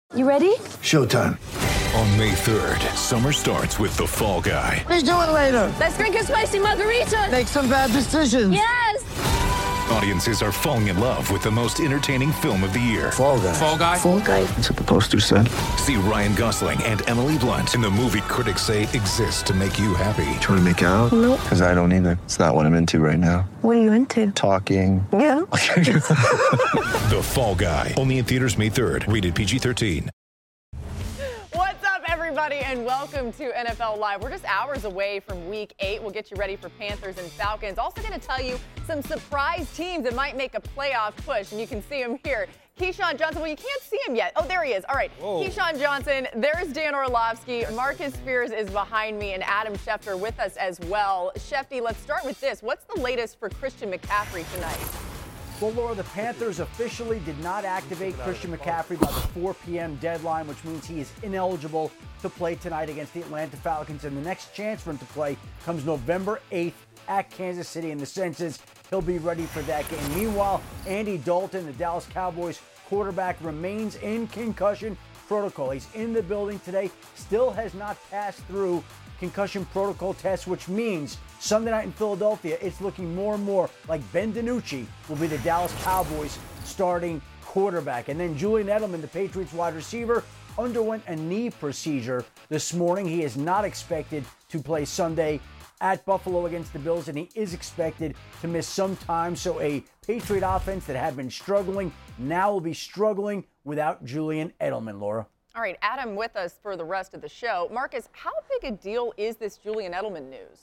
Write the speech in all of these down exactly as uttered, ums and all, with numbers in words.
You ready? Showtime. On May third, summer starts with The Fall Guy. Let's do it later. Let's drink a spicy margarita. Make some bad decisions. Yes! Audiences are falling in love with the most entertaining film of the year. Fall Guy. Fall Guy? Fall Guy. That's what the poster said. See Ryan Gosling and Emily Blunt in the movie critics say exists to make you happy. Trying to make it out? Nope. Because I don't either. It's not what I'm into right now. What are you into? Talking. Yeah. The Fall Guy. Only in theaters May third. Rated P G thirteen. Everybody, and welcome to N F L Live. We're just hours away from week eight. We'll get you ready for Panthers and Falcons. Also going to tell you some surprise teams that might make a playoff push, and you can see them here. Keyshawn Johnson, well, you can't see him yet. Oh, there he is. All right. Whoa. Keyshawn Johnson, there's Dan Orlovsky. Marcus Spears is behind me, and Adam Schefter with us as well. Shefty, let's start with this. What's the latest for Christian McCaffrey tonight? Well, Laura, the Panthers officially did not activate Christian McCaffrey by the four p.m. deadline, which means he is ineligible to play tonight against the Atlanta Falcons. And the next chance for him to play comes November eighth at Kansas City. And the sense is he'll be ready for that game. Meanwhile, Andy Dalton, the Dallas Cowboys quarterback, remains in concussion protocol. He's in the building today, still has not passed through concussion protocol tests, which means Sunday night in Philadelphia, it's looking more and more like Ben DiNucci will be the Dallas Cowboys starting quarterback. And then Julian Edelman, the Patriots wide receiver, underwent a knee procedure this morning. He is not expected to play Sunday at Buffalo against the Bills, and he is expected to miss some time. So a Patriot offense that had been struggling now will be struggling without Julian Edelman, Laura. All right, Adam with us for the rest of the show. Marcus, how big a deal is this Julian Edelman news?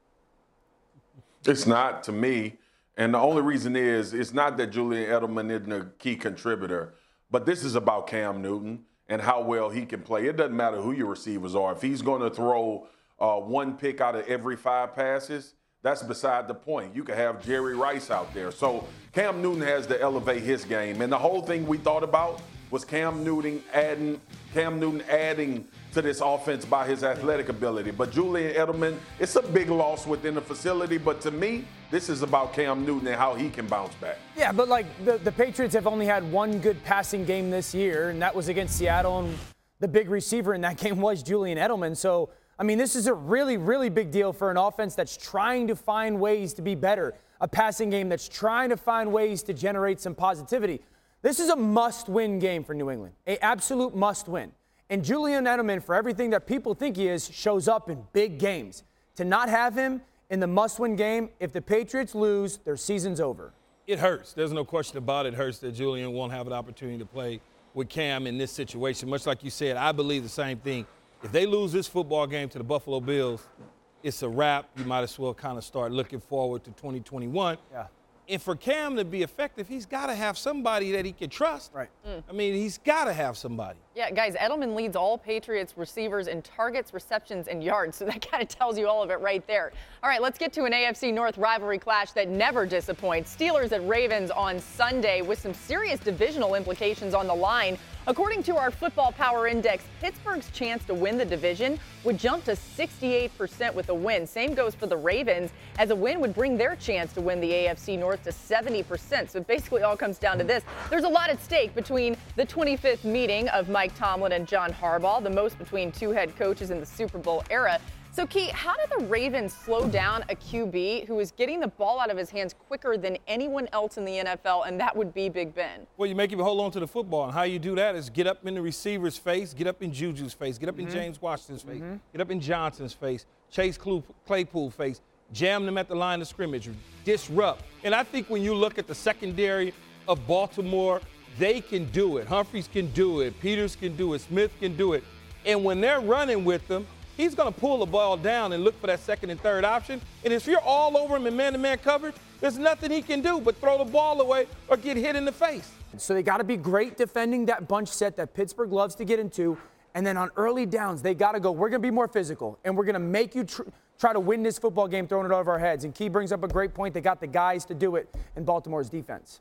It's not to me. And the only reason is it's not that Julian Edelman isn't a key contributor, but this is about Cam Newton and how well he can play. It doesn't matter who your receivers are. If he's going to throw uh, one pick out of every five passes, that's beside the point. You could have Jerry Rice out there. So Cam Newton has to elevate his game. And the whole thing we thought about was Cam Newton adding Cam Newton adding to this offense by his athletic ability. But Julian Edelman, it's a big loss within the facility. But to me, this is about Cam Newton and how he can bounce back. Yeah, but like the, the Patriots have only had one good passing game this year, and that was against Seattle. And the big receiver in that game was Julian Edelman. So, I mean, this is a really, really big deal for an offense that's trying to find ways to be better, a passing game that's trying to find ways to generate some positivity. This is a must-win game for New England, an absolute must-win. And Julian Edelman, for everything that people think he is, shows up in big games. To not have him in the must-win game, if the Patriots lose, their season's over. It hurts. There's no question about it. It hurts that Julian won't have an opportunity to play with Cam in this situation. Much like you said, I believe the same thing. If they lose this football game to the Buffalo Bills, it's a wrap. You might as well kind of start looking forward to twenty twenty-one. Yeah. And for Cam to be effective, he's got to have somebody that he can trust. Right. Mm. I mean, he's got to have somebody. Yeah, guys, Edelman leads all Patriots receivers in targets, receptions, and yards, so that kind of tells you all of it right there. All right, let's get to an A F C North rivalry clash that never disappoints. Steelers at Ravens on Sunday with some serious divisional implications on the line. According to our Football Power Index, Pittsburgh's chance to win the division would jump to sixty-eight percent with a win. Same goes for the Ravens, as a win would bring their chance to win the A F C North to seventy percent. So it basically all comes down to this. There's a lot at stake between the twenty-fifth meeting of Mike Tomlin and John Harbaugh, the most between two head coaches in the Super Bowl era. So, Key, how did the Ravens slow down a Q B who is getting the ball out of his hands quicker than anyone else in the N F L, and that would be Big Ben? Well, you make him hold on to the football, and how you do that is get up in the receiver's face, get up in Juju's face, get up mm-hmm. in James Washington's face, mm-hmm. get up in Johnson's face, Chase Claypool's face, jam them at the line of scrimmage, disrupt. And I think when you look at the secondary of Baltimore, they can do it. Humphreys can do it. Peters can do it. Smith can do it. And when they're running with them, he's going to pull the ball down and look for that second and third option. And if you're all over him in man-to-man coverage, there's nothing he can do but throw the ball away or get hit in the face. So they got to be great defending that bunch set that Pittsburgh loves to get into. And then on early downs, they got to go, we're going to be more physical, and we're going to make you tr- try to win this football game throwing it over our heads. And Key brings up a great point. They got the guys to do it in Baltimore's defense.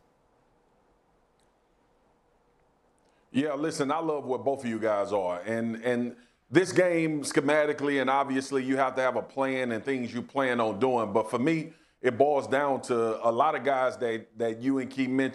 Yeah, listen, I love what both of you guys are. And and this game, schematically, and obviously you have to have a plan and things you plan on doing. But for me, it boils down to a lot of guys that, that you and Key mentioned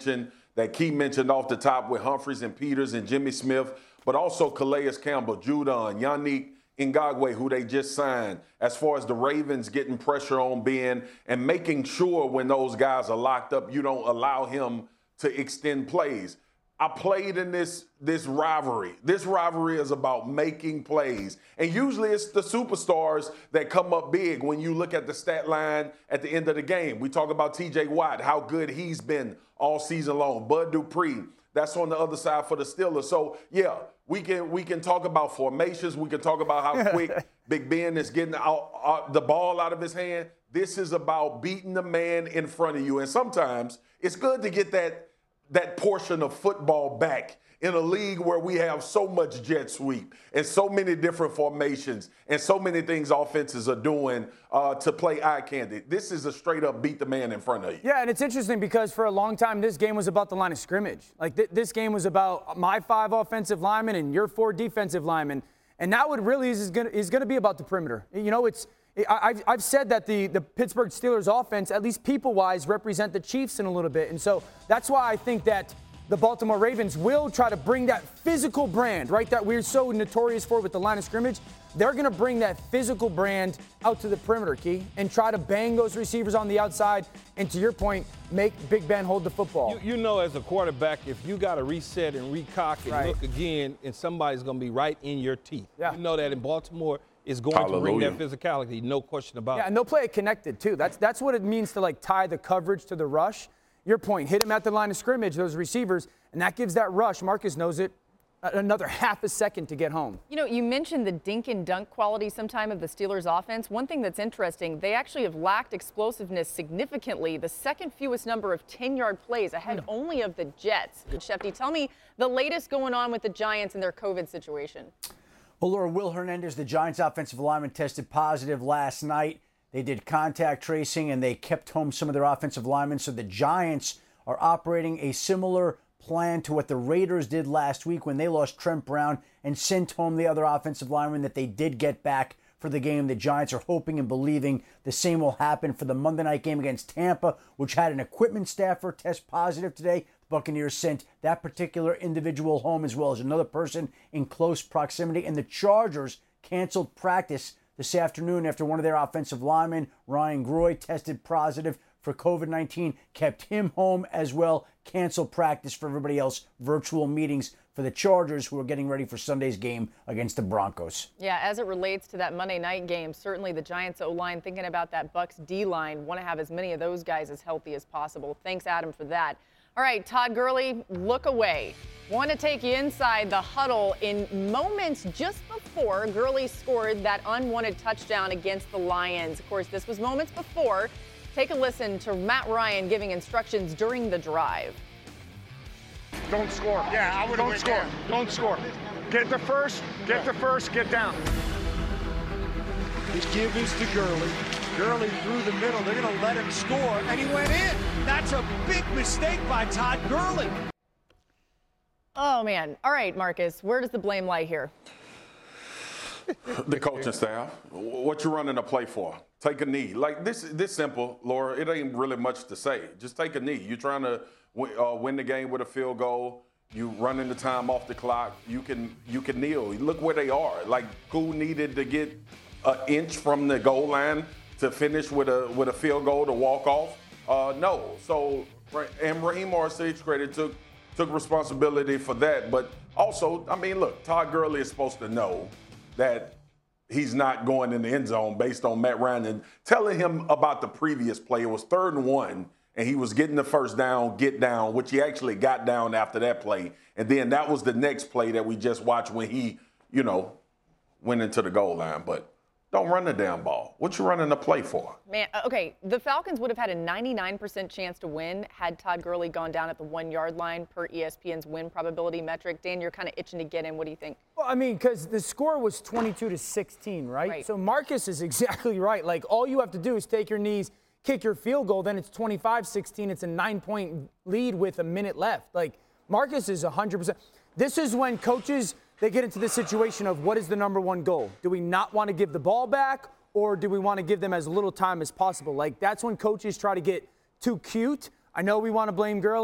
that Key mentioned off the top with Humphries and Peters and Jimmy Smith, but also Calais Campbell, Judon, Yannick Ngakoue, who they just signed, as far as the Ravens getting pressure on Ben and making sure when those guys are locked up, you don't allow him to extend plays. I played in this, this rivalry. This rivalry is about making plays. And usually it's the superstars that come up big when you look at the stat line at the end of the game. We talk about T J Watt, how good he's been all season long. Bud Dupree, that's on the other side for the Steelers. So, yeah, we can we can talk about formations. We can talk about how quick Big Ben is getting out, out, the ball out of his hand. This is about beating the man in front of you. And sometimes it's good to get that that portion of football back in a league where we have so much jet sweep and so many different formations and so many things offenses are doing uh, to play eye candy. This is a straight up beat the man in front of you. Yeah, and it's interesting because for a long time this game was about the line of scrimmage. Like th- this game was about my five offensive linemen and your four defensive linemen. And now it really is going is going to be about the perimeter. You know, it's I've, I've said that the, the Pittsburgh Steelers offense, at least people-wise, represent the Chiefs in a little bit. And so that's why I think that the Baltimore Ravens will try to bring that physical brand, right, that we're so notorious for with the line of scrimmage. They're going to bring that physical brand out to the perimeter, Key, and try to bang those receivers on the outside. And to your point, make Big Ben hold the football. You, you know, as a quarterback, if you got to reset and recock and right. look again, and somebody's going to be right in your teeth. Yeah. You know that in Baltimore is going Hallelujah. to bring that physicality, no question about Yeah, it. and they'll play it connected, too. That's that's what it means to, like, tie the coverage to the rush. Your point, hit him at the line of scrimmage, those receivers, and that gives that rush, Marcus knows it, another half a second to get home. You know, you mentioned the dink and dunk quality sometime of the Steelers offense. One thing that's interesting, they actually have lacked explosiveness significantly, the second fewest number of ten-yard plays, ahead mm. only of the Jets. Shefty, tell me the latest going on with the Giants and their COVID situation. Well, Laura, Will Hernandez, the Giants offensive lineman, tested positive last night. They did contact tracing, and they kept home some of their offensive linemen. So the Giants are operating a similar plan to what the Raiders did last week when they lost Trent Brown and sent home the other offensive linemen that they did get back for the game. The Giants are hoping and believing the same will happen for the Monday night game against Tampa, which had an equipment staffer test positive today. The Buccaneers sent that particular individual home as well as another person in close proximity. And the Chargers canceled practice this afternoon after one of their offensive linemen, Ryan Groy, tested positive for COVID nineteen, kept him home as well, canceled practice for everybody else, virtual meetings for the Chargers, who are getting ready for Sunday's game against the Broncos. Yeah, as it relates to that Monday night game, certainly the Giants O-line, thinking about that Bucs D-line, want to have as many of those guys as healthy as possible. Thanks, Adam, for that. All right, Todd Gurley, look away. Want to take you inside the huddle in moments just before Gurley scored that unwanted touchdown against the Lions. Of course, this was moments before. Take a listen to Matt Ryan giving instructions during the drive. Don't score. Yeah, I would Don't score. Down. Don't score. Get the first, get the first, get down. The give is to Gurley. Gurley through the middle. They're going to let him score, and he went in. That's a big mistake by Todd Gurley. Oh, man. All right, Marcus, where does the blame lie here? The coaching staff. What you running a play for? Take a knee. Like, this this simple, Laura. It ain't really much to say. Just take a knee. You're trying to uh, win the game with a field goal. You running the time off the clock. You can you can kneel. Look where they are. Like, who needed to get an inch from the goal line to finish with a with a field goal to walk off? Uh, no. So, and Raheem Morris, sixth credit, took took responsibility for that. But also, I mean, look, Todd Gurley is supposed to know that he's not going in the end zone based on Matt Ryan and telling him about the previous play. It was third and one, and he was getting the first down, get down, which he actually got down after that play. And then that was the next play that we just watched when he, you know, went into the goal line. But don't run the damn ball. What you running the play for? Man, okay, the Falcons would have had a ninety-nine percent chance to win had Todd Gurley gone down at the one-yard line per E S P N's win probability metric. Dan, you're kind of itching to get in. What do you think? Well, I mean, because the score was twenty-two to sixteen, right? Right. So Marcus is exactly right. Like, all you have to do is take your knees, kick your field goal, then it's twenty-five sixteen. It's a nine-point lead with a minute left. Like, Marcus is one hundred percent. This is when coaches – they get into this situation of what is the number one goal? Do we not want to give the ball back, or do we want to give them as little time as possible? Like, that's when coaches try to get too cute. I know we want to blame Gurley, but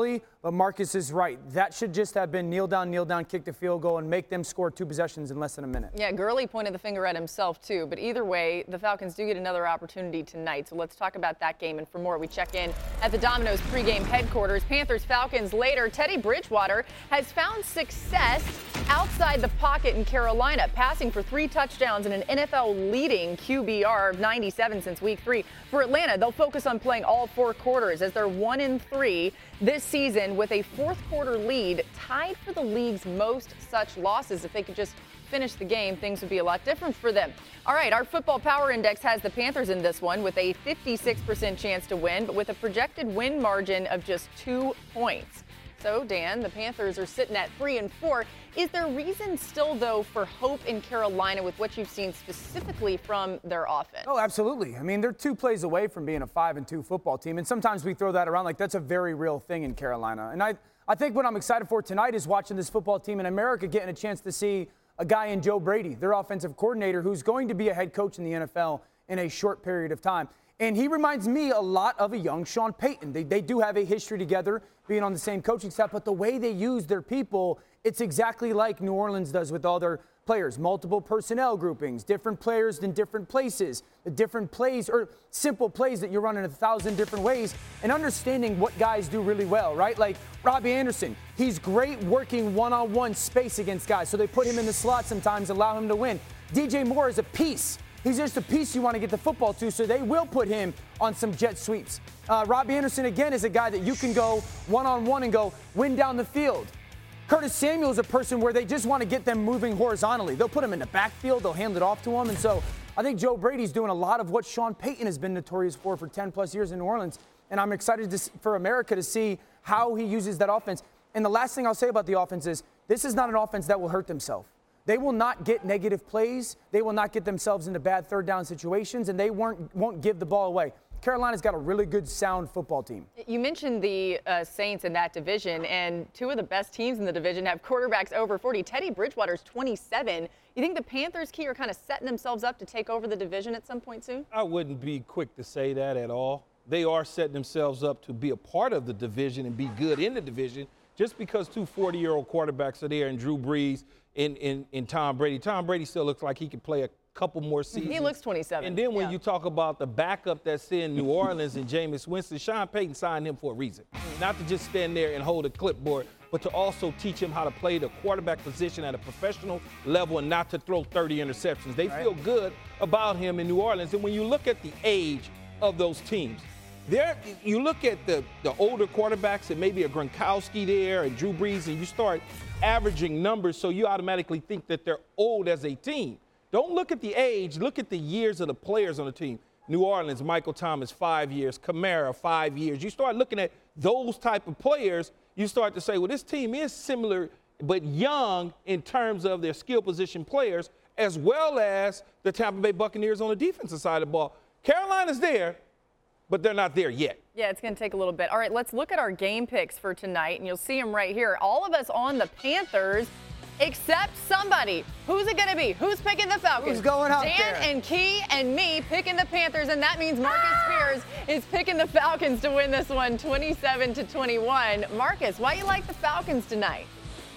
But Marcus is right. That should just have been kneel down, kneel down, kick the field goal, and make them score two possessions in less than a minute. Yeah, Gurley pointed the finger at himself, too. But either way, the Falcons do get another opportunity tonight. So let's talk about that game. And for more, we check in at the Domino's pregame headquarters. Panthers-Falcons later. Teddy Bridgewater has found success outside the pocket in Carolina, passing for three touchdowns and an N F L-leading Q B R of ninety-seven since week three. For Atlanta, they'll focus on playing all four quarters as they're one and three this season with a fourth quarter lead, tied for the league's most such losses. If they could just finish the game, things would be a lot different for them. All right, our Football Power Index has the Panthers in this one with a fifty-six percent chance to win, but with a projected win margin of just two points. So, Dan, the Panthers are sitting at three and four. Is there reason still, though, for hope in Carolina with what you've seen specifically from their offense? Oh, absolutely. I mean, they're two plays away from being a five and two football team, and sometimes we throw that around like that's a very real thing in Carolina. And I, I think what I'm excited for tonight is watching this football team in America getting a chance to see a guy in Joe Brady, their offensive coordinator, who's going to be a head coach in the N F L in a short period of time. And he reminds me a lot of a young Sean Payton. They, they do have a history together, being on the same coaching staff, but the way they use their people, it's exactly like New Orleans does with all their players. Multiple personnel groupings, different players in different places, the different plays or simple plays that you run in a thousand different ways, and understanding what guys do really well, right? Like Robbie Anderson, he's great working one-on-one space against guys, so they put him in the slot sometimes, allow him to win. D J Moore is a piece. He's just a piece you want to get the football to, so they will put him on some jet sweeps. Uh, Robbie Anderson, again, is a guy that you can go one-on-one and go win down the field. Curtis Samuel is a person where they just want to get them moving horizontally. They'll put him in the backfield. They'll hand it off to him. And so I think Joe Brady's doing a lot of what Sean Payton has been notorious for for ten-plus years in New Orleans. And I'm excited to, for America to see how he uses that offense. And the last thing I'll say about the offense is this is not an offense that will hurt themselves. They will not get negative plays. They will not get themselves into bad third down situations, and they won't, won't give the ball away. Carolina's got a really good, sound football team. You mentioned the uh, Saints in that division, and two of the best teams in the division have quarterbacks over forty. Teddy Bridgewater's twenty-seven. You think the Panthers, Key, are kind of setting themselves up to take over the division at some point soon? I wouldn't be quick to say that at all. They are setting themselves up to be a part of the division and be good in the division just because two forty-year-old quarterbacks are there and Drew Brees and, and, and Tom Brady. Tom Brady still looks like he could play a couple more seasons. He looks twenty-seven. And then when yeah. you talk about the backup that's in New Orleans and Jameis Winston, Sean Payton signed him for a reason. Not to just stand there and hold a clipboard, but to also teach him how to play the quarterback position at a professional level and not to throw thirty interceptions. They right. feel good about him in New Orleans. And when you look at the age of those teams, there you look at the, the older quarterbacks and maybe a Gronkowski there and Drew Brees, and you start averaging numbers so you automatically think that they're old as a team. Don't look at the age, look at the years of the players on the team. New Orleans, Michael Thomas, five years. Kamara, five years. You start looking at those type of players, you start to say, well, this team is similar but young in terms of their skill position players, as well as the Tampa Bay Buccaneers on the defensive side of the ball. Carolina's there, but they're not there yet. Yeah, it's going to take a little bit. All right, let's look at our game picks for tonight, and you'll see them right here. All of us on the Panthers, except somebody. Who's it going to be? Who's picking the Falcons? Who's going out Dan there? and Key and me picking the Panthers, and that means Marcus Spears is picking the Falcons to win this one, twenty-seven to twenty-one. Marcus, why you like the Falcons tonight?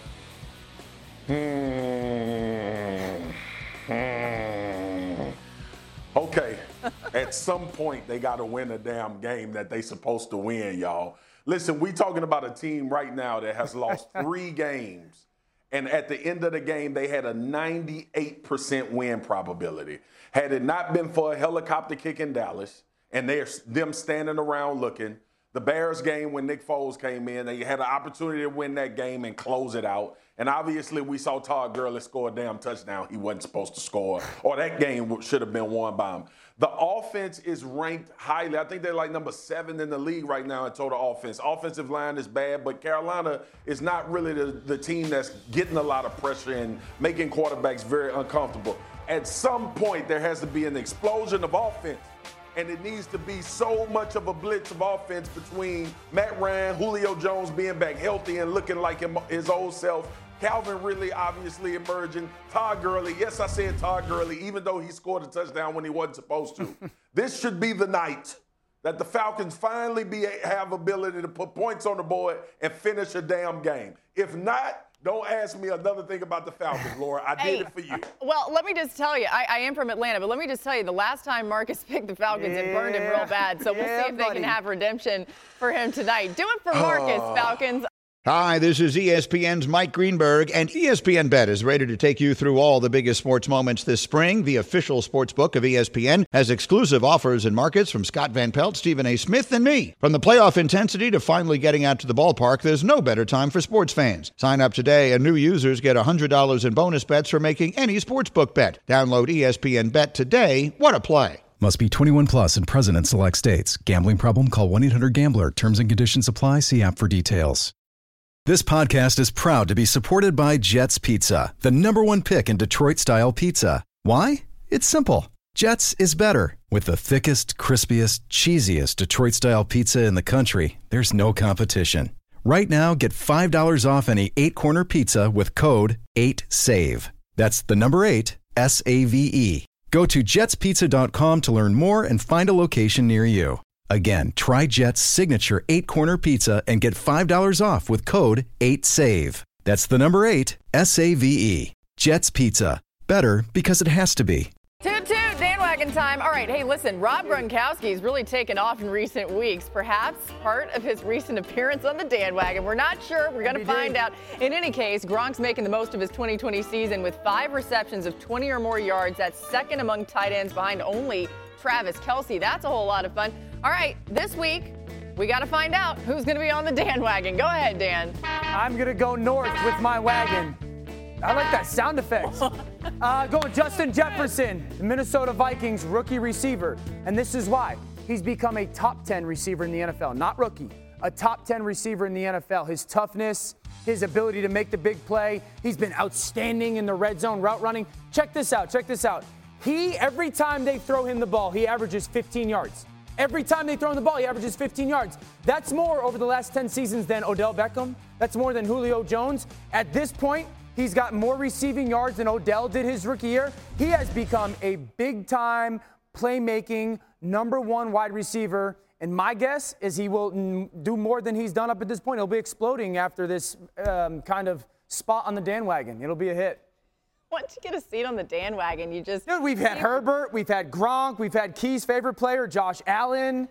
Hmm. Hmm. Okay. At some point, they got to win a damn game that they supposed to win, y'all. Listen, we talking about a team right now that has lost three games. And at the end of the game, they had a ninety-eight percent win probability. Had it not been for a helicopter kick in Dallas and they're them standing around looking, the Bears game when Nick Foles came in, they had an opportunity to win that game and close it out. And obviously, we saw Todd Gurley score a damn touchdown he wasn't supposed to score, or that game should have been won by him. The offense is ranked highly. I think they're like number seven in the league right now in total offense. Offensive line is bad, but Carolina is not really the, the team that's getting a lot of pressure and making quarterbacks very uncomfortable. At some point, there has to be an explosion of offense. And it needs to be so much of a blitz of offense between Matt Ryan, Julio Jones being back healthy and looking like him, his old self, Calvin Ridley obviously emerging, Todd Gurley. Yes, I said Todd Gurley, even though he scored a touchdown when he wasn't supposed to. This should be the night that the Falcons finally be have ability to put points on the board and finish a damn game. If not, don't ask me another thing about the Falcons, Laura. I Hey, did it for you. Well, let me just tell you, I, I am from Atlanta, but let me just tell you, the last time Marcus picked the Falcons, it burned him real bad. So we'll Yeah, see if they buddy. can have redemption for him tonight. Do it for Marcus, Falcons. Hi, this is E S P N's Mike Greenberg, and E S P N Bet is ready to take you through all the biggest sports moments this spring. The official sports book of E S P N has exclusive offers and markets from Scott Van Pelt, Stephen A. Smith, and me. From the playoff intensity to finally getting out to the ballpark, there's no better time for sports fans. Sign up today, and new users get one hundred dollars in bonus bets for making any sportsbook bet. Download E S P N Bet today. What a play. Must be twenty-one plus and present in select states. Gambling problem? Call one eight hundred gambler. Terms and conditions apply. See app for details. This podcast is proud to be supported by Jets Pizza, the number one pick in Detroit-style pizza. Why? It's simple. Jets is better. With the thickest, crispiest, cheesiest Detroit-style pizza in the country, there's no competition. Right now, get five dollars off any eight-corner pizza with code eight save. That's the number eight, S A V E. Go to jets pizza dot com to learn more and find a location near you. Again, try Jet's signature eight-corner pizza and get five dollars off with code eight save. That's the number eight, S A V E. Jet's Pizza. Better because it has to be. Toot toot, bandwagon time. All right, hey, listen, Rob Gronkowski's really taken off in recent weeks. Perhaps part of his recent appearance on the bandwagon. We're not sure. We're going to find out. In any case, Gronk's making the most of his twenty twenty season with five receptions of twenty or more yards. That's second among tight ends behind only Travis Kelce. That's a whole lot of fun. All right, this week, we got to find out who's going to be on the Dan wagon. Go ahead, Dan. I'm going to go north with my wagon. I like that sound effect. Uh, going Justin Jefferson, the Minnesota Vikings rookie receiver. And this is why. He's become a top ten receiver in the N F L. Not rookie, a top ten receiver in the N F L. His toughness, his ability to make the big play. He's been outstanding in the red zone route running. Check this out, check this out. He, every time they throw him the ball, he averages fifteen yards. Every time they throw him the ball, he averages fifteen yards. That's more over the last ten seasons than Odell Beckham. That's more than Julio Jones. At this point, he's got more receiving yards than Odell did his rookie year. He has become a big-time, playmaking, number one wide receiver. And my guess is he will n- do more than he's done up at this point. He'll be exploding after this um, kind of spot on the Dan wagon. It'll be a hit. Once you get a seat on the Dan wagon, you just... Dude, we've had Herbert, we've had Gronk, we've had Key's favorite player, Josh Allen.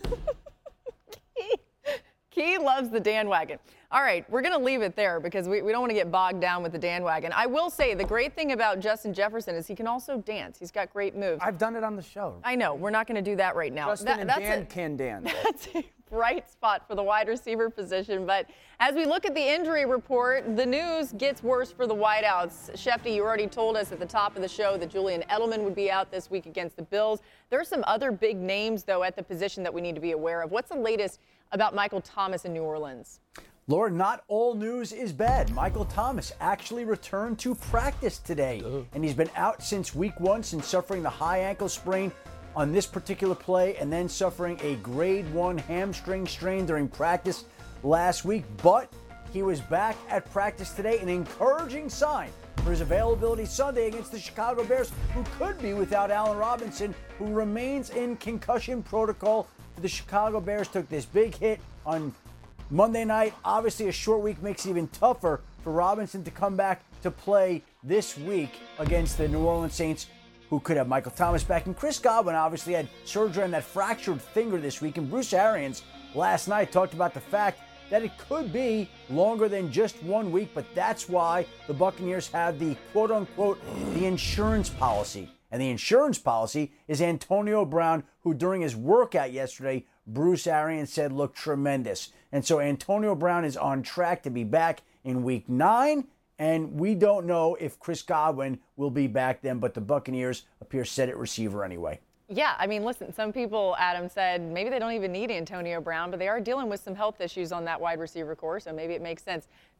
Key, Key loves the Dan wagon. All right, we're going to leave it there because we, we don't want to get bogged down with the Dan wagon. I will say the great thing about Justin Jefferson is he can also dance. He's got great moves. I've done it on the show. I know. We're not going to do that right now. Justin That- and that's Dan a- can dance. That's a bright spot for the wide receiver position. But as we look at the injury report, the news gets worse for the wideouts. Shefty, you already told us at the top of the show that Julian Edelman would be out this week against the Bills. There are some other big names, though, at the position that we need to be aware of. What's the latest about Michael Thomas in New Orleans? Laura, not all news is bad. Michael Thomas actually returned to practice today, and he's been out since week one, since suffering the high ankle sprain on this particular play and then suffering a grade one hamstring strain during practice last week. But he was back at practice today, an encouraging sign for his availability Sunday against the Chicago Bears, who could be without Allen Robinson, who remains in concussion protocol. The Chicago Bears took this big hit on Monday night. Obviously, a short week makes it even tougher for Robinson to come back to play this week against the New Orleans Saints, who could have Michael Thomas back. And Chris Godwin obviously had surgery on that fractured finger this week. And Bruce Arians last night talked about the fact that it could be longer than just one week, but that's why the Buccaneers have the quote-unquote the insurance policy. And the insurance policy is Antonio Brown, who during his workout yesterday, Bruce Arians said looked tremendous. And so Antonio Brown is on track to be back in week nine. And we don't know if Chris Godwin will be back then, but the Buccaneers appear set at receiver anyway. Yeah, I mean, listen, some people, Adam, said maybe they don't even need Antonio Brown, but they are dealing with some health issues on that wide receiver core, so maybe it makes sense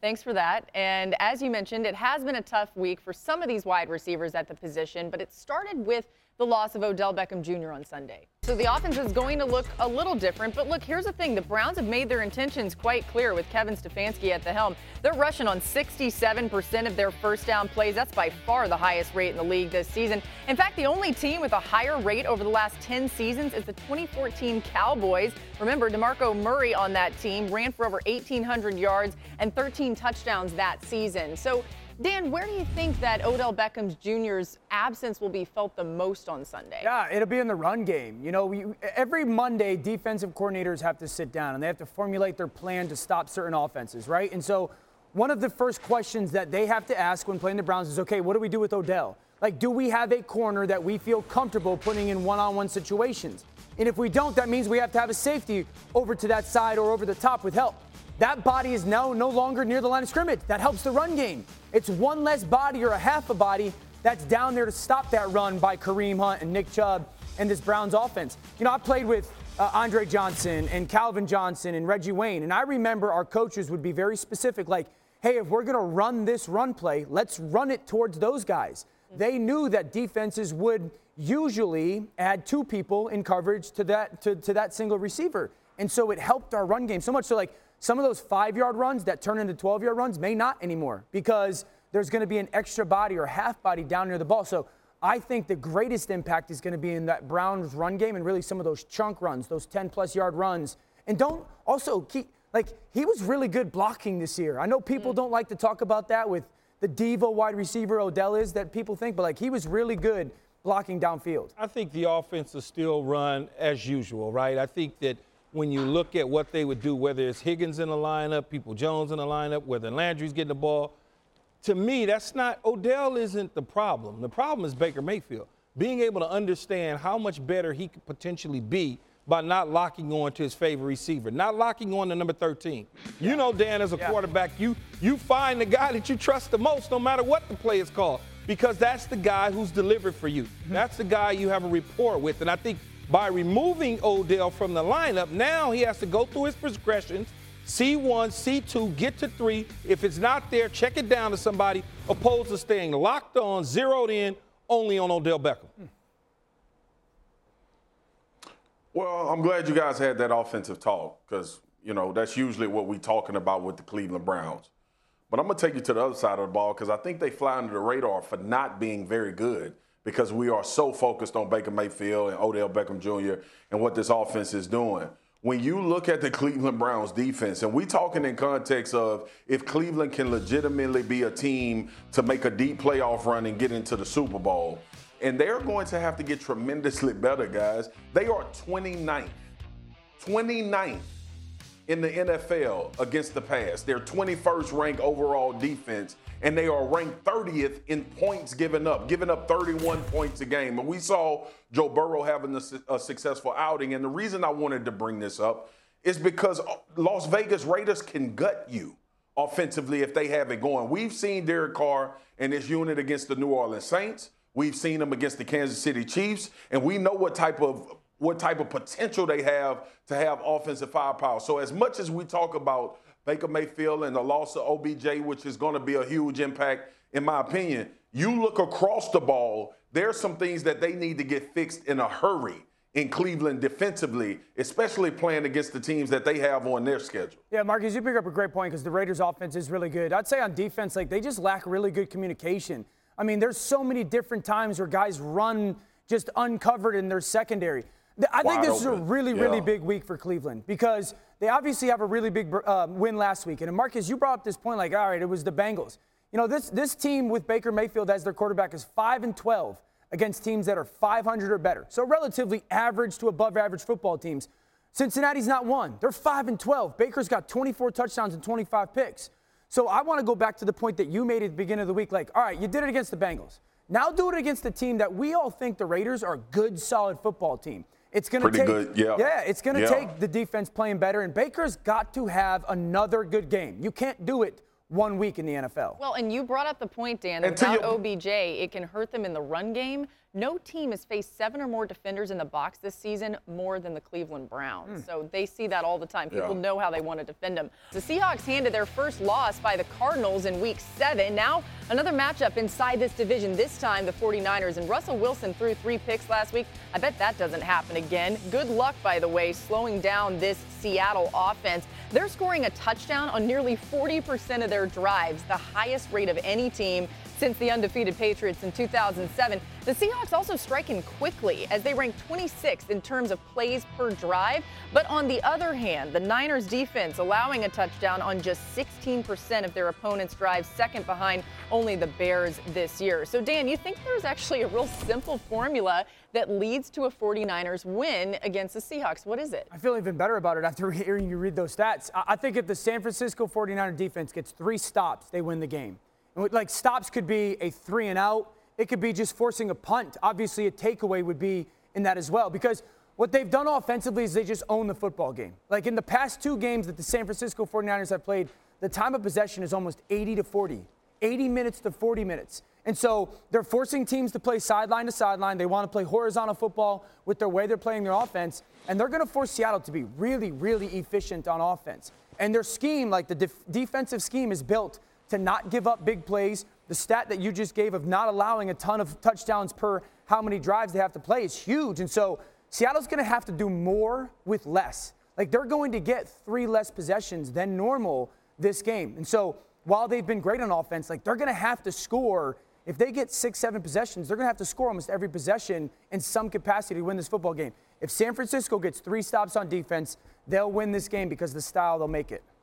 Thanks for that. And as you mentioned, it has been a tough week for some of these wide receivers at the position, but it started with the loss of Odell Beckham Junior on Sunday. So the offense is going to look a little different. But look, here's the thing. The Browns have made their intentions quite clear with Kevin Stefanski at the helm. They're rushing on sixty-seven percent of their first down plays. That's by far the highest rate in the league this season. In fact, the only team with a higher rate over the last ten seasons is the twenty fourteen Cowboys. Remember, DeMarco Murray on that team ran for over eighteen hundred yards and thirteen touchdowns that season. So, Dan, where do you think that Odell Beckham Junior's absence will be felt the most on Sunday? Yeah, it'll be in the run game. You know, we, every Monday, defensive coordinators have to sit down and they have to formulate their plan to stop certain offenses, right? And so one of the first questions that they have to ask when playing the Browns is, okay, what do we do with Odell? Like, do we have a corner that we feel comfortable putting in one-on-one situations? And if we don't, that means we have to have a safety over to that side or over the top with help. That body is now no longer near the line of scrimmage. That helps the run game. It's one less body or a half a body that's down there to stop that run by Kareem Hunt and Nick Chubb and this Browns offense. You know, I played with uh, Andre Johnson and Calvin Johnson and Reggie Wayne, and I remember our coaches would be very specific, like, hey, if we're going to run this run play, let's run it towards those guys. They knew that defenses would usually add two people in coverage to that to, to that single receiver. And so it helped our run game so much. So, like, some of those five-yard runs that turn into twelve-yard runs may not anymore because there's going to be an extra body or half body down near the ball. So I think the greatest impact is going to be in that Browns run game and really some of those chunk runs, those ten-plus yard runs. And don't also keep – like, he was really good blocking this year. I know people mm. don't like to talk about that with the diva wide receiver Odell is that people think, but, like, he was really good blocking downfield. I think the offense will still run as usual, right? I think that – when you look at what they would do, whether it's Higgins in the lineup, People Jones in the lineup, whether Landry's getting the ball, to me, that's not – Odell isn't the problem. The problem is Baker Mayfield, being able to understand how much better he could potentially be by not locking on to his favorite receiver, not locking on to number thirteen. Yeah. You know, Dan, as a yeah. quarterback, you you find the guy that you trust the most no matter what the play is called because that's the guy who's delivered for you. Mm-hmm. That's the guy you have a rapport with. And I think – by removing Odell from the lineup, now he has to go through his progressions, see one, see two, get to three. If it's not there, check it down to somebody, opposed to staying locked on, zeroed in, only on Odell Beckham. Well, I'm glad you guys had that offensive talk because, you know, that's usually what we're talking about with the Cleveland Browns. But I'm going to take you to the other side of the ball because I think they fly under the radar for not being very good. Because we are so focused on Baker Mayfield and Odell Beckham Junior and what this offense is doing. When you look at the Cleveland Browns defense, and we're talking in context of if Cleveland can legitimately be a team to make a deep playoff run and get into the Super Bowl, and they're going to have to get tremendously better, guys. They are twenty-ninth, twenty-ninth in the N F L against the pass. They're twenty-first ranked overall defense. And they are ranked thirtieth in points given up, giving up thirty-one points a game. And we saw Joe Burrow having a, a successful outing. And the reason I wanted to bring this up is because Las Vegas Raiders can gut you offensively if they have it going. We've seen Derek Carr and his unit against the New Orleans Saints. We've seen them against the Kansas City Chiefs. And we know what type of what type of potential they have to have offensive firepower. So as much as we talk about Baker Mayfield and the loss of O B J, which is going to be a huge impact, in my opinion, you look across the ball, there are some things that they need to get fixed in a hurry in Cleveland defensively, especially playing against the teams that they have on their schedule. Yeah, Marcus, you pick up a great point because the Raiders' offense is really good. I'd say on defense, like, they just lack really good communication. I mean, there's so many different times where guys run just uncovered in their secondary. I think this is a really, really big week for Cleveland because they obviously have a really big uh, win last week. And Marcus, you brought up this point like, all right, it was the Bengals. You know, this this team with Baker Mayfield as their quarterback is five and twelve against teams that are five hundred or better. So relatively average to above average football teams. Cincinnati's not one. They're five and twelve. Baker's got twenty-four touchdowns and twenty-five picks. So I want to go back to the point that you made at the beginning of the week. Like, all right, you did it against the Bengals. Now do it against the team that we all think the Raiders are a good, solid football team. It's going to take, good, yeah. yeah, it's going to yeah. take the defense playing better, and Baker's got to have another good game. You can't do it one week in the N F L. Well, and you brought up the point, Dan, that without O B J, it can hurt them in the run game. no team has faced seven or more defenders in the box this season more than the Cleveland Browns. Mm. So they see that all the time. People yeah. know how they want to defend them. The Seahawks handed their first loss by the Cardinals in week seven. Now another matchup inside this division, this time the forty-niners. And Russell Wilson threw three picks last week. I bet that doesn't happen again. Good luck, by the way, slowing down this Seattle offense. They're scoring a touchdown on nearly forty percent of their drives, the highest rate of any team since the undefeated Patriots in two thousand seven. The Seahawks also striking quickly as they rank twenty-sixth in terms of plays per drive. But on the other hand, the Niners defense allowing a touchdown on just sixteen percent of their opponent's drives, second behind only the Bears this year. So, Dan, you think there's actually a real simple formula that leads to a forty-niners win against the Seahawks? What is it? I feel even better about it after hearing you read those stats. I think if the San Francisco forty-niner defense gets three stops, they win the game. Like, stops could be a three and out. It could be just forcing a punt. Obviously, a takeaway would be in that as well, because what they've done offensively is they just own the football game. Like, in the past two games that the San Francisco forty-niners have played, the time of possession is almost eighty to forty, eighty minutes to forty minutes. And so they're forcing teams to play sideline to sideline. They want to play horizontal football with their way they're playing their offense, and they're going to force Seattle to be really, really efficient on offense. And their scheme, like the def- defensive scheme, is built to not give up big plays. The stat that you just gave of not allowing a ton of touchdowns per how many drives they have to play is huge. And so Seattle's going to have to do more with less. Like, they're going to get three less possessions than normal this game. And so while they've been great on offense, like, they're going to have to score. If they get six, seven possessions, they're going to have to score almost every possession in some capacity to win this football game. If San Francisco gets three stops on defense, they'll win this game because of the style they'll make it.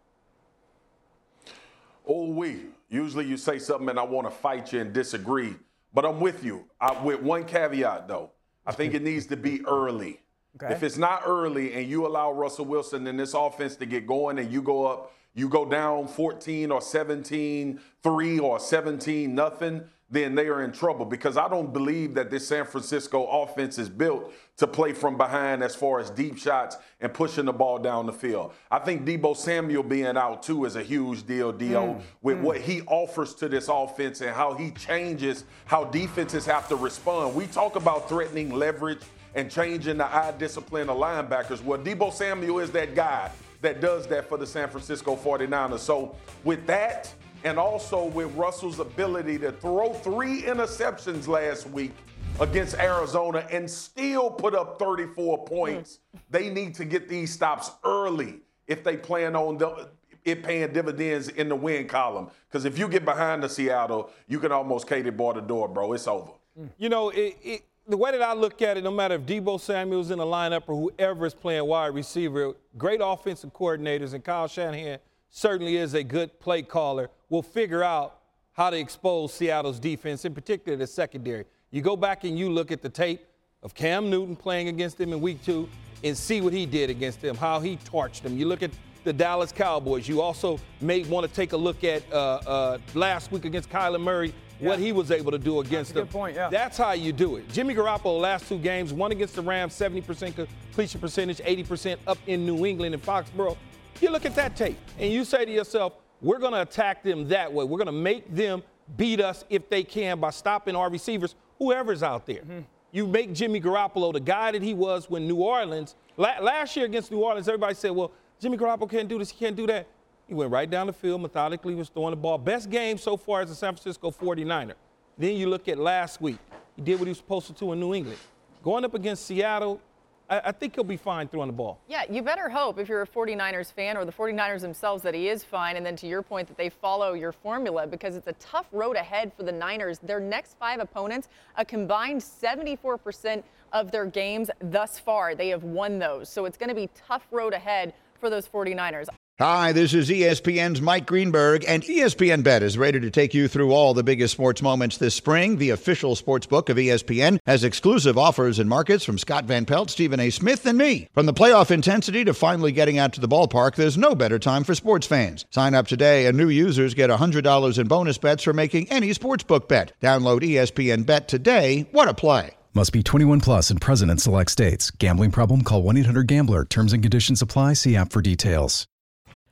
Oh, we. Usually you say something and I want to fight you and disagree, but I'm with you. I, with one caveat, though. I think it needs to be early. Okay. If it's not early and you allow Russell Wilson and this offense to get going and you go up, you go down fourteen or seventeen three or seventeen nothing, then they are in trouble, because I don't believe that this San Francisco offense is built to play from behind as far as deep shots and pushing the ball down the field. I think Deebo Samuel being out, too, is a huge deal, Dio, mm. with mm. what he offers to this offense and how he changes how defenses have to respond. We talk about threatening leverage and changing the eye discipline of linebackers. Well, Deebo Samuel is that guy that does that for the San Francisco forty-niners. So with that, and also with Russell's ability to throw three interceptions last week against Arizona and still put up thirty-four points, mm. they need to get these stops early if they plan on the, it paying dividends in the win column. Because if you get behind the Seattle, you can almost cater bar the door, bro. It's over. You know, it, it, the way that I look at it, no matter if Deebo Samuel's in the lineup or whoever is playing wide receiver, great offensive coordinators, and Kyle Shanahan certainly is a good play caller, will figure out how to expose Seattle's defense, in particular the secondary. You go back and you look at the tape of Cam Newton playing against them in week two and see what he did against them, how he torched them. You look at the Dallas Cowboys. You also may want to take a look at uh, uh, last week against Kyler Murray, yeah. what he was able to do against them. Good point, yeah. That's how you do it. Jimmy Garoppolo, last two games, one against the Rams, seventy percent completion percentage, eighty percent up in New England and Foxborough. You look at that tape and you say to yourself, we're going to attack them that way. We're going to make them beat us if they can by stopping our receivers, whoever's out there. Mm-hmm. You make Jimmy Garoppolo the guy that he was when New Orleans, la- last year against New Orleans, everybody said, well, Jimmy Garoppolo can't do this, he can't do that. He went right down the field, methodically was throwing the ball. Best game so far as a San Francisco forty-niner. Then you look at last week. He did what he was supposed to do in New England. Going up against Seattle, I, I think he'll be fine throwing the ball. Yeah, you better hope, if you're a forty-niners fan or the forty-niners themselves, that he is fine. And then to your point, that they follow your formula, because it's a tough road ahead for the Niners. Their next five opponents, a combined seventy-four percent of their games thus far, they have won those. So it's going to be tough road ahead for those forty-niners. Hi, this is E S P N's Mike Greenberg, and E S P N Bet is ready to take you through all the biggest sports moments this spring. The official sports book of E S P N has exclusive offers and markets from Scott Van Pelt, Stephen A. Smith, and me. From the playoff intensity to finally getting out to the ballpark, there's no better time for sports fans. Sign up today, and new users get one hundred dollars in bonus bets for making any sportsbook bet. Download E S P N Bet today. What a play. Must be twenty-one plus and present in select states. Gambling problem? Call one eight hundred gambler. Terms and conditions apply. See app for details.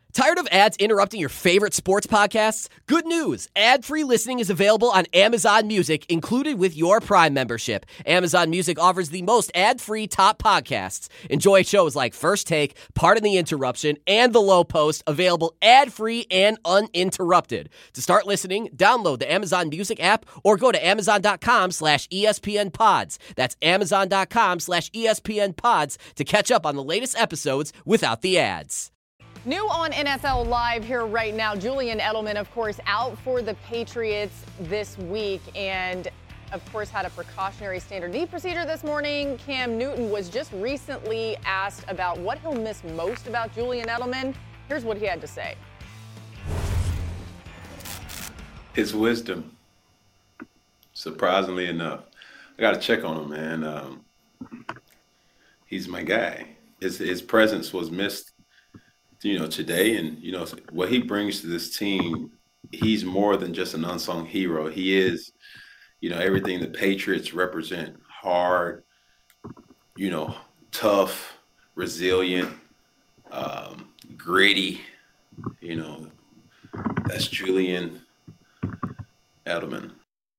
Tired of ads interrupting your favorite sports podcasts? Good news! Ad-free listening is available on Amazon Music, included with your Prime membership. Amazon Music offers the most ad-free top podcasts. Enjoy shows like First Take, Pardon the Interruption, and The Low Post, available ad-free and uninterrupted. To start listening, download the Amazon Music app or go to amazon.com slash ESPN pods. That's amazon.com slash ESPN pods to catch up on the latest episodes without the ads. New on N F L Live here right now, Julian Edelman, of course, out for the Patriots this week and, of course, had a precautionary standard knee procedure this morning. Cam Newton was just recently asked about what he'll miss most about Julian Edelman. Here's what he had to say. His wisdom, surprisingly enough. I got to check on him, man. Um, he's my guy. His, his presence was missed, you know, today, and, you know, what he brings to this team, he's more than just an unsung hero. He is, you know, everything the Patriots represent: hard, you know, tough, resilient, um, gritty. You know, that's Julian Edelman.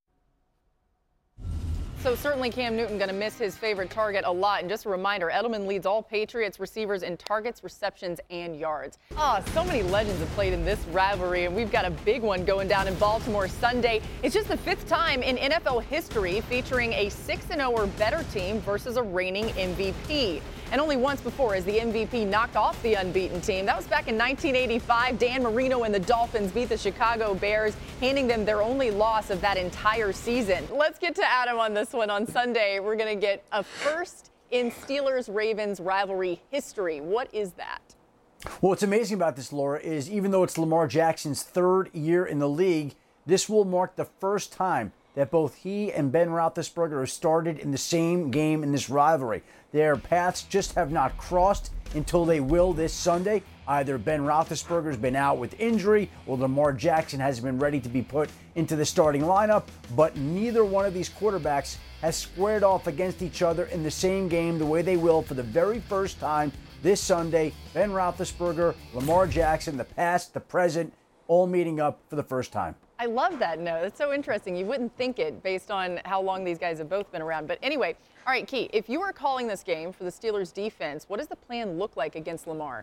So certainly Cam Newton going to miss his favorite target a lot. And just a reminder, Edelman leads all Patriots receivers in targets, receptions, and yards. Ah, oh, so many legends have played in this rivalry, and we've got a big one going down in Baltimore Sunday. It's just the fifth time in N F L history featuring a six and oh or better team versus a reigning M V P. And only once before has the M V P knocked off the unbeaten team. That was back in nineteen eighty-five. Dan Marino and the Dolphins beat the Chicago Bears, handing them their only loss of that entire season. Let's get to Adam on this one. On Sunday, we're going to get a first in Steelers-Ravens rivalry history. What is that? Well, what's amazing about this, Laura, is even though it's Lamar Jackson's third year in the league, this will mark the first time that both he and Ben Roethlisberger have started in the same game in this rivalry. Their paths just have not crossed until they will this Sunday. Either Ben Roethlisberger's been out with injury or Lamar Jackson hasn't been ready to be put into the starting lineup, but neither one of these quarterbacks has squared off against each other in the same game the way they will for the very first time this Sunday. Ben Roethlisberger, Lamar Jackson, the past, the present, all meeting up for the first time. I love that note. That's so interesting. You wouldn't think it based on how long these guys have both been around. But anyway, all right, Key, if you were calling this game for the Steelers defense, what does the plan look like against Lamar?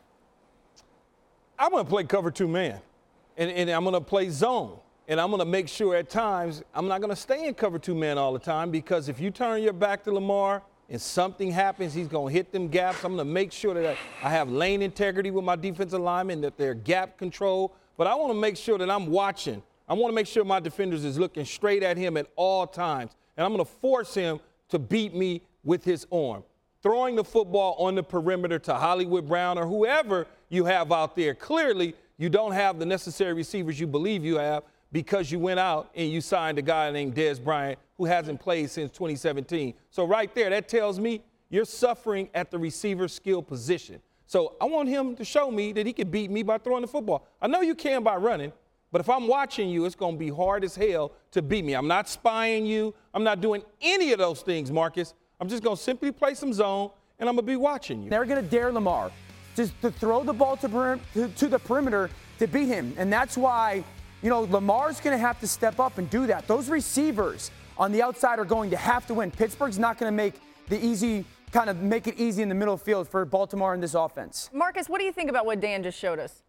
I'm going to play cover two man, and, and I'm going to play zone. And I'm going to make sure at times I'm not going to stay in cover two man all the time, because if you turn your back to Lamar and something happens, he's going to hit them gaps. I'm going to make sure that I have lane integrity with my defensive linemen, that they're gap control. But I want to make sure that I'm watching. I want to make sure my defenders is looking straight at him at all times. And I'm going to force him to beat me with his arm. Throwing the football on the perimeter to Hollywood Brown or whoever you have out there. Clearly, you don't have the necessary receivers you believe you have, because you went out and you signed a guy named Dez Bryant who hasn't played since twenty seventeen. So right there, that tells me you're suffering at the receiver skill position. So I want him to show me that he can beat me by throwing the football. I know you can by running, but if I'm watching you, it's going to be hard as hell to beat me. I'm not spying you. I'm not doing any of those things, Marcus. I'm just going to simply play some zone, and I'm going to be watching you. They're going to dare Lamar just to throw the ball to, to, to the perimeter to beat him. And that's why, you know, Lamar's going to have to step up and do that. Those receivers on the outside are going to have to win. Pittsburgh's not going to make the easy, kind of make it easy in the middle of the field for Baltimore in this offense. Marcus, what do you think about what Dan just showed us?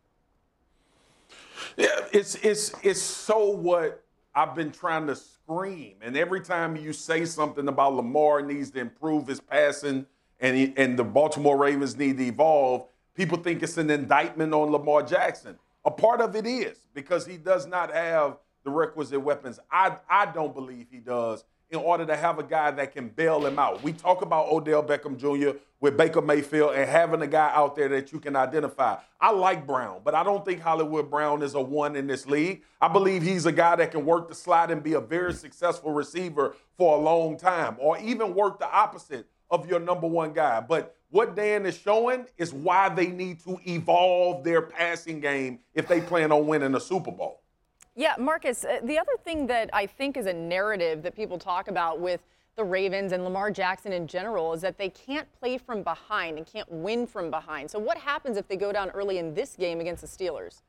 Yeah, it's it's it's so what I've been trying to scream. And every time you say something about Lamar needs to improve his passing and he, and the Baltimore Ravens need to evolve, people think it's an indictment on Lamar Jackson. A part of it is, because he does not have the requisite weapons. I I don't believe he does, in order to have a guy that can bail him out. We talk about Odell Beckham Junior with Baker Mayfield and having a guy out there that you can identify. I like Brown, but I don't think Hollywood Brown is a one in this league. I believe he's a guy that can work the slot and be a very successful receiver for a long time, or even work the opposite of your number one guy. But what Dan is showing is why they need to evolve their passing game if they plan on winning a Super Bowl. Yeah, Marcus, uh, the other thing that I think is a narrative that people talk about with the Ravens and Lamar Jackson in general is that they can't play from behind and can't win from behind. So what happens if they go down early in this game against the Steelers?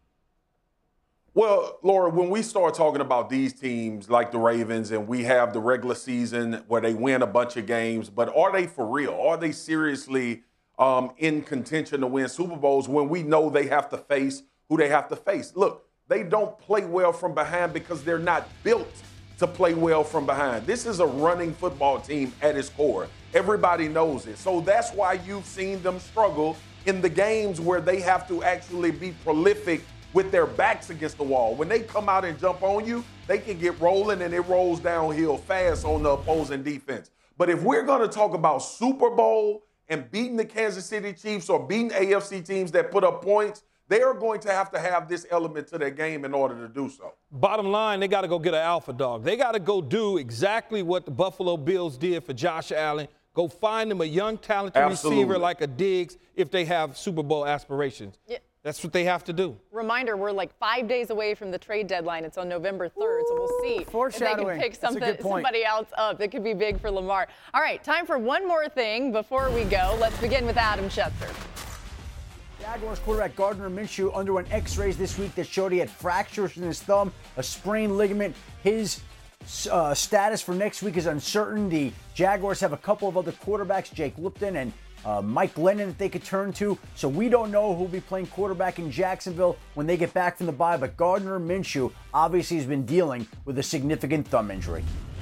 Well, Laura, when we start talking about these teams like the Ravens and we have the regular season where they win a bunch of games, but are they for real? Are they seriously um, in contention to win Super Bowls when we know they have to face who they have to face? Look, they don't play well from behind because they're not built to play well from behind. This is a running football team at its core. Everybody knows it. So that's why you've seen them struggle in the games where they have to actually be prolific with their backs against the wall. When they come out and jump on you, they can get rolling and it rolls downhill fast on the opposing defense. But if we're going to talk about Super Bowl and beating the Kansas City Chiefs or beating A F C teams that put up points, they are going to have to have this element to their game in order to do so. Bottom line, they got to go get an alpha dog. They got to go do exactly what the Buffalo Bills did for Josh Allen. Go find them a young, talented Absolutely. receiver like a Diggs if they have Super Bowl aspirations. Yeah. That's what they have to do. Reminder, we're like five days away from the trade deadline. It's on November third, so we'll see if they can pick something, somebody else up. That could be big for Lamar. All right, time for one more thing before we go. Let's begin with Adam Schefter. Jaguars quarterback Gardner Minshew underwent x-rays this week that showed he had fractures in his thumb, a sprained ligament. His uh, status for next week is uncertain. The Jaguars have a couple of other quarterbacks, Jake Lipton and uh, Mike Glennon, that they could turn to. So we don't know who'll be playing quarterback in Jacksonville when they get back from the bye. But Gardner Minshew obviously has been dealing with a significant thumb injury.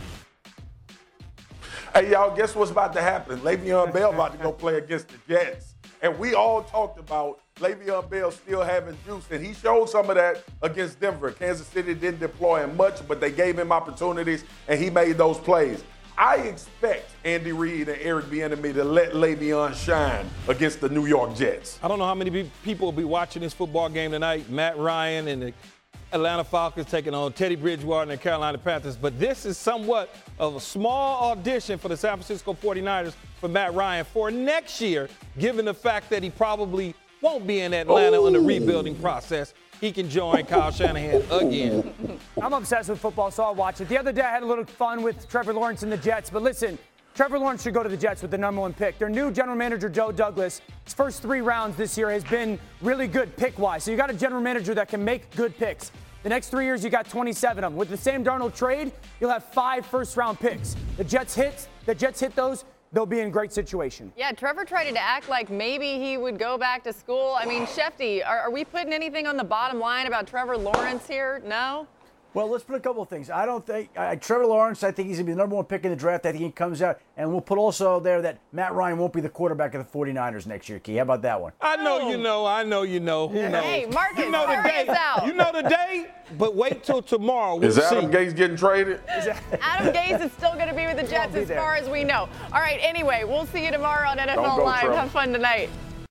Hey, y'all, guess what's about to happen? Le'Veon Bell about to go play against the Jets. And we all talked about Le'Veon Bell still having juice, and he showed some of that against Denver. Kansas City didn't deploy him much, but they gave him opportunities, and he made those plays. I expect Andy Reid and Eric Bieniemy to let Le'Veon shine against the New York Jets. I don't know how many people will be watching this football game tonight. Matt Ryan and the Atlanta Falcons taking on Teddy Bridgewater and the Carolina Panthers. But this is somewhat of a small audition for the San Francisco forty-niners for Matt Ryan for next year, given the fact that he probably won't be in Atlanta Ooh. on the rebuilding process. He can join Kyle Shanahan again. I'm obsessed with football, so I'll watch it. The other day I had a little fun with Trevor Lawrence and the Jets, but listen, Trevor Lawrence should go to the Jets with the number one pick. Their new general manager, Joe Douglas, his first three rounds this year has been really good pick-wise. So you got a general manager that can make good picks. The next three years, you got twenty-seven of them. With the Sam Darnold trade, you'll have five first-round picks. The Jets hit, the Jets hit those, they'll be in great situation. Yeah, Trevor tried to act like maybe he would go back to school. I mean, Shefty, are, are we putting anything on the bottom line about Trevor Lawrence here? No? Well, let's put a couple of things. I don't think uh, Trevor Lawrence, I think he's going to be the number one pick in the draft. I think he comes out. And we'll put also there that Matt Ryan won't be the quarterback of the forty-niners next year, Key. How about that one? I know oh. you know. I know you know. Who knows? Hey, Marcus, you know the day. Out. You know the day, but wait till tomorrow. We'll Is Adam see. Gase getting traded? Adam Gase is still going to be with the Jets as far as we know. All right, anyway, we'll see you tomorrow on N F L Live. Trouble. Have fun tonight.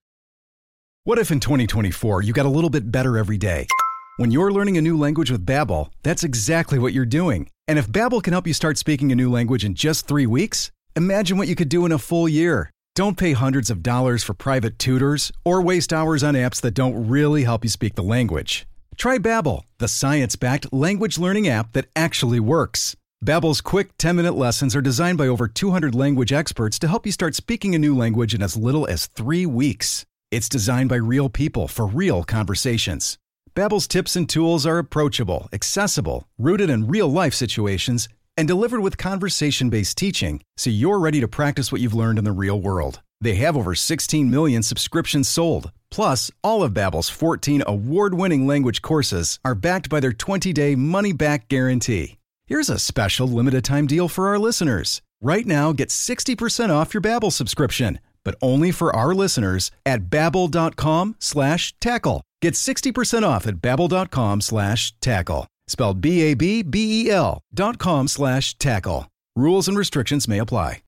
What if in twenty twenty-four you got a little bit better every day? When you're learning a new language with Babbel, that's exactly what you're doing. And if Babbel can help you start speaking a new language in just three weeks, imagine what you could do in a full year. Don't pay hundreds of dollars for private tutors or waste hours on apps that don't really help you speak the language. Try Babbel, the science-backed language learning app that actually works. Babbel's quick ten-minute lessons are designed by over two hundred language experts to help you start speaking a new language in as little as three weeks. It's designed by real people for real conversations. Babbel's tips and tools are approachable, accessible, rooted in real-life situations, and delivered with conversation-based teaching, so you're ready to practice what you've learned in the real world. They have over sixteen million subscriptions sold. Plus, all of Babbel's fourteen award-winning language courses are backed by their twenty-day money-back guarantee. Here's a special limited-time deal for our listeners. Right now, get sixty percent off your Babbel subscription, but only for our listeners at babbel.com slash tackle. Get sixty percent off at babbel.com slash tackle. Spelled B A B B E L dot com slash tackle. Rules and restrictions may apply.